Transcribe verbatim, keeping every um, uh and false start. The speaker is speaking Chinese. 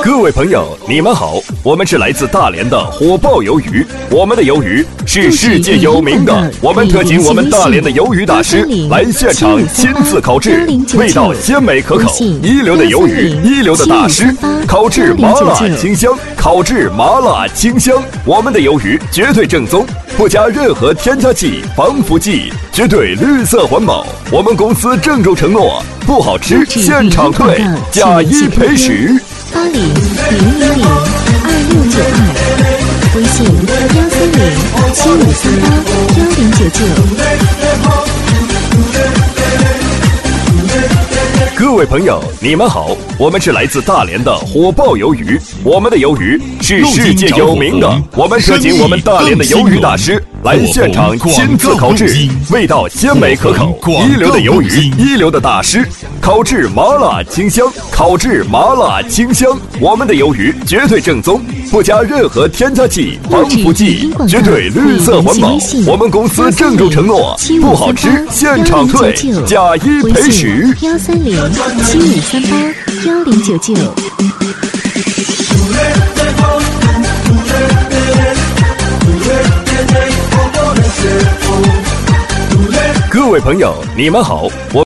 各位朋友，你们好，我们是来自大连的火爆鱿鱼，我们的鱿鱼是世界有名的，我们特请我们大连的鱿鱼大师来现场亲自烤制，味道鲜美可口，一流的鱿鱼，一流的大师，烤制麻辣清香，烤制麻辣清香，我们的鱿鱼绝对正宗，不加任何添加剂、防腐剂，绝对绿色环保。我们公司郑重承诺，不好吃现场退，假一赔十。 八零零零零二六九二，微信幺三零七五三八幺零九九。 各位朋友，你们好，我们是来自大连的火爆鱿鱼，我们的鱿鱼是世界有名的，我们特请我们大连的鱿鱼大师来现场亲自烤制，味道鲜美可口，一流的鱿鱼，一流的大师，烤制麻辣清香，烤制麻辣清香，我们的鱿鱼绝对正宗，不加任何添加剂、防腐剂，绝对绿色环保。我们公司郑重承诺，不好吃现场退，假一赔十。 幺三零七五三八幺零九九。 各位朋友，你们好，我。